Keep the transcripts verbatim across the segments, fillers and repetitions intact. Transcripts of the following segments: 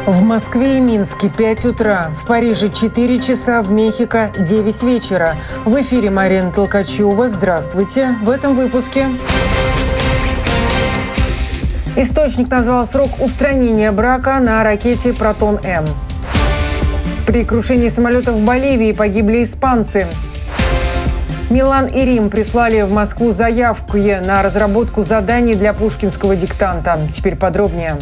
В Москве и Минске пять утра, в Париже четыре часа, в Мехико девять вечера. В эфире Марина Толкачева. Здравствуйте. В этом выпуске. Источник назвал срок устранения брака на ракете «Протон-М». При крушении самолета в Боливии погибли испанцы. Милан и Рим прислали в Москву заявку на разработку заданий для пушкинского диктанта. Теперь подробнее.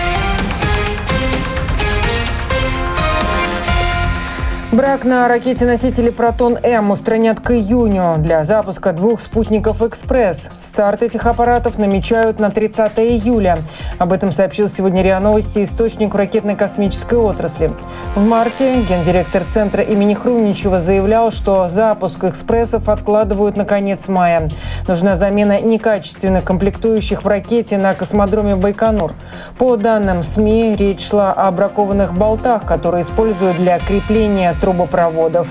Брак на ракете-носителе «Протон-М» устранят к июню для запуска двух спутников «Экспресс». Старт этих аппаратов намечают на тридцатое июля. Об этом сообщил сегодня РИА Новости источник в ракетно-космической отрасли. В марте гендиректор Центра имени Хруничева заявлял, что запуск «Экспрессов» откладывают на конец мая. Нужна замена некачественных комплектующих в ракете на космодроме Байконур. По данным СМИ, речь шла о бракованных болтах, которые используют для крепления трубопроводов.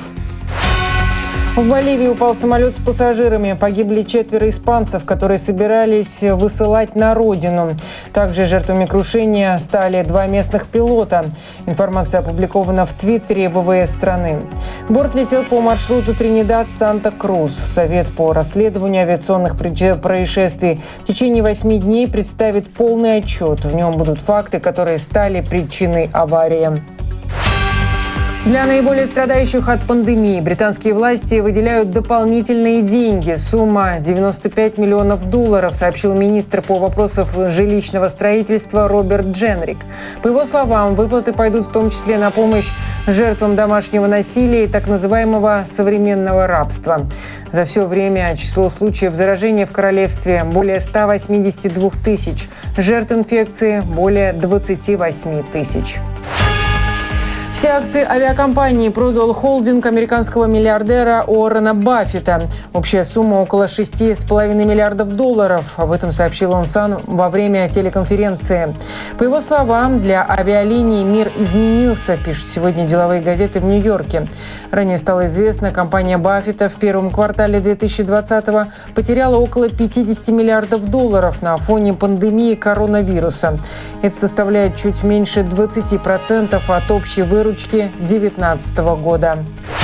В Боливии упал самолет с пассажирами. Погибли четверо испанцев, которые собирались высылать на родину. Также жертвами крушения стали два местных пилота. Информация опубликована в Твиттере ВВС страны. Борт летел по маршруту Тринидад-Санта-Крус. Совет по расследованию авиационных происшествий в течение восьми дней представит полный отчет. В нем будут факты, которые стали причиной аварии. Для наиболее страдающих от пандемии британские власти выделяют дополнительные деньги. Сумма девяносто пять миллионов долларов, сообщил министр по вопросам жилищного строительства Роберт Дженрик. По его словам, выплаты пойдут в том числе на помощь жертвам домашнего насилия и так называемого современного рабства. За все время число случаев заражения в королевстве более ста восьмидесяти двух тысяч. Жертв инфекции более двадцати восьми тысяч. Все акции авиакомпании продал холдинг американского миллиардера Уоррена Баффета. Общая сумма около шести с половиной миллиардов долларов. Об этом сообщил он сам во время телеконференции. По его словам, для авиалиний мир изменился, пишут сегодня деловые газеты в Нью-Йорке. Ранее стало известно, компания Баффета в первом квартале две тысячи двадцатого потеряла около пятидесяти миллиардов долларов на фоне пандемии коронавируса. Это составляет чуть меньше двадцати процентов от общей выручки две тысячи девятнадцатого года.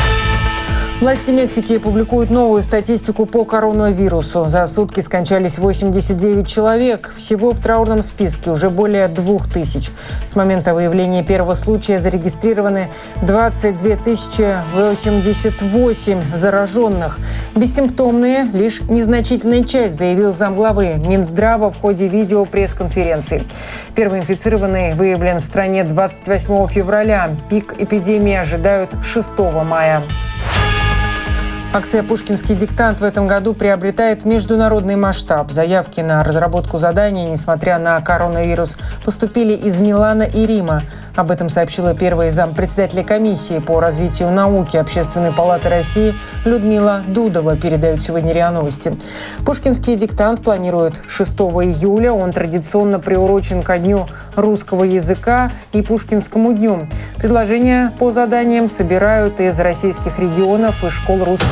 Власти Мексики публикуют новую статистику по коронавирусу. За сутки скончались восемьдесят девять человек. Всего в траурном списке уже более двух тысяч. С момента выявления первого случая зарегистрированы двадцать две тысячи восемьдесят восемь зараженных. Бессимптомные – лишь незначительная часть, заявил замглавы Минздрава в ходе видеопресс-конференции. Первый инфицированный выявлен в стране двадцать восьмого февраля. Пик эпидемии ожидают шестого мая. Акция «Пушкинский диктант» в этом году приобретает международный масштаб. Заявки на разработку заданий, несмотря на коронавирус, поступили из Милана и Рима. Об этом сообщила первая зампредседателя комиссии по развитию науки Общественной палаты России Людмила Дудова, передают сегодня РИА Новости. Пушкинский диктант планируют шестого июля. Он традиционно приурочен ко Дню русского языка и Пушкинскому дню. Предложения по заданиям собирают из российских регионов и школ русского